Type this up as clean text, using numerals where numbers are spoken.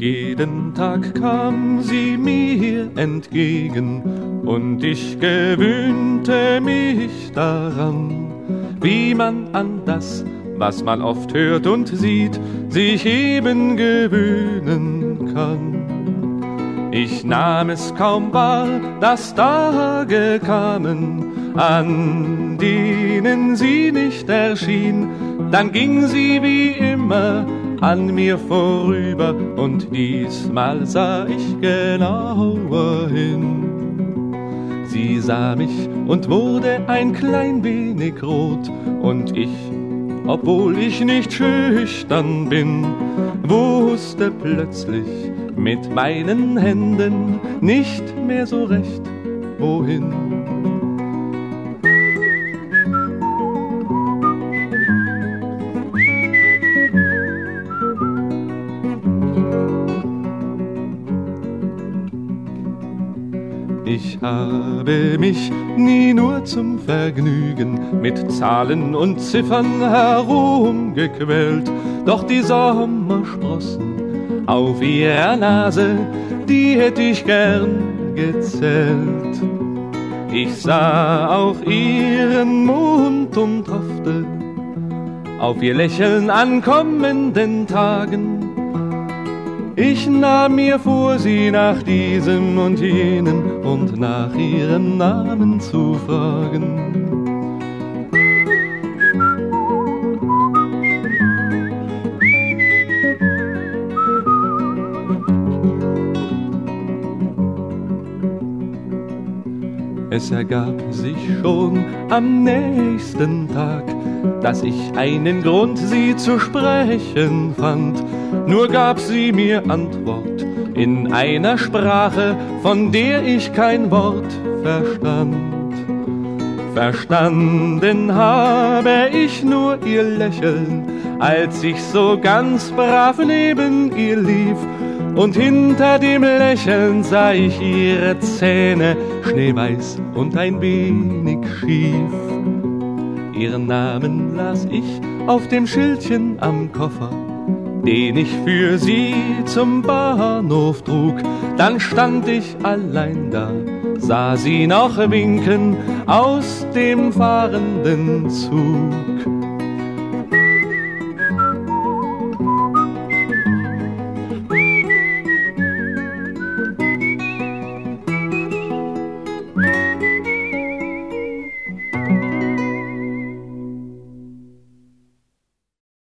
Jeden Tag kam sie mir entgegen und ich gewöhnte mich daran, wie man an das, was man oft hört und sieht, sich eben gewöhnen kann. Ich nahm es kaum wahr, dass Tage kamen, an denen sie nicht erschien, dann ging sie wie immer an mir vorüber und diesmal sah ich genauer hin. Sie sah mich und wurde ein klein wenig rot und ich, obwohl ich nicht schüchtern bin, wusste plötzlich mit meinen Händen nicht mehr so recht, wohin. Ich habe mich nie nur zum Vergnügen mit Zahlen und Ziffern herumgequält, doch die Sommersprossen auf ihrer Nase, die hätte ich gern gezählt. Ich sah auf ihren Mund und hoffte auf ihr Lächeln an kommenden Tagen. Ich nahm mir vor, sie nach diesem und jenem und nach ihrem Namen zu fragen. Es ergab sich schon am nächsten Tag, dass ich einen Grund, sie zu sprechen fand. Nur gab sie mir Antwort in einer Sprache, von der ich kein Wort verstand. Verstanden habe ich nur ihr Lächeln, als ich so ganz brav neben ihr lief. Und hinter dem Lächeln sah ich ihre Zähne, schneeweiß und ein wenig schief. Ihren Namen las ich auf dem Schildchen am Koffer, den ich für sie zum Bahnhof trug. Dann stand ich allein da, sah sie noch winken aus dem fahrenden Zug.